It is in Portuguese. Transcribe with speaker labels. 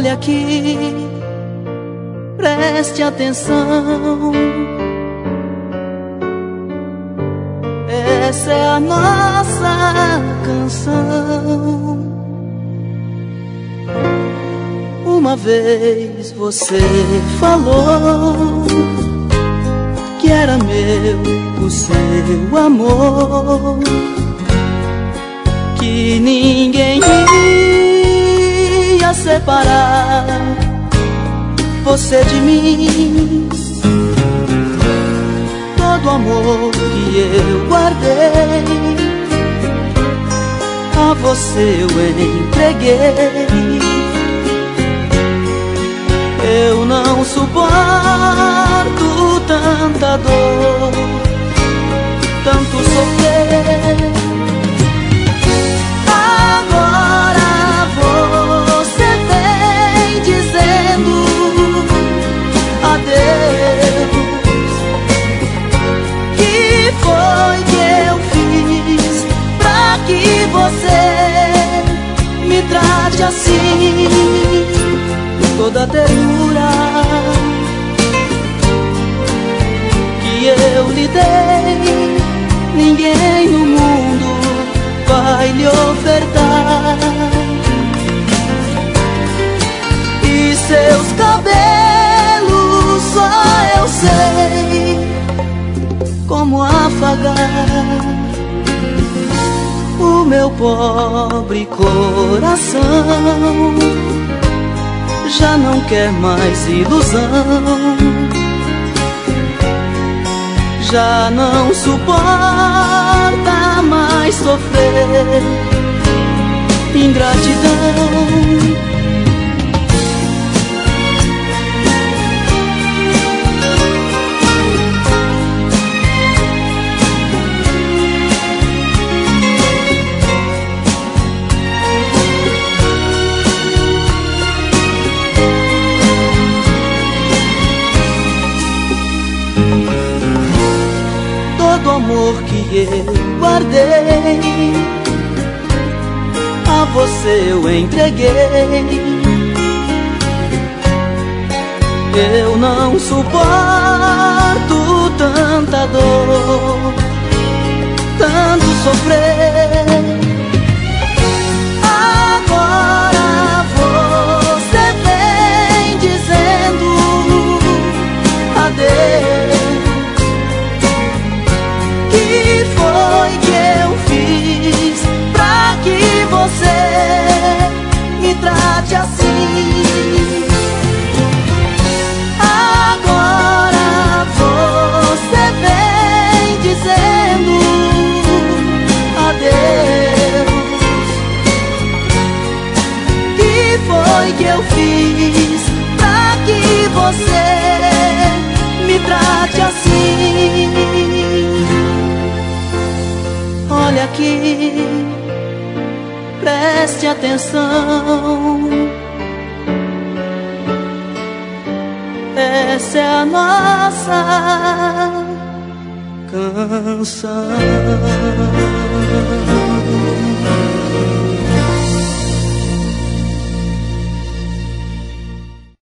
Speaker 1: Olha aqui, preste atenção. Essa é a nossa canção. Uma vez você falou que era meu o seu amor, que ninguém ia separar você de mim. Todo amor que eu guardei, a você eu entreguei. Eu não suporto tanta dor, tanto sofrer. Agora você vem dizendo adeus. Que foi que eu fiz pra que você me trate assim? Toda ternura que eu lhe dei, ninguém no mundo vai lhe ofertar. E seus cabelos só eu sei como afagar. O meu pobre coração já não quer mais ilusão, já não suporta mais sofrer ingratidão. Todo amor que eu guardei, a você eu entreguei. Eu não suporto tanta dor, tanto sofrer. Agora você vem dizendo adeus. Que foi que eu fiz pra que você me trate assim? Agora você vem dizendo adeus. Que foi que eu fiz pra que você me trate assim? Olha aqui, preste atenção. Essa é a nossa canção.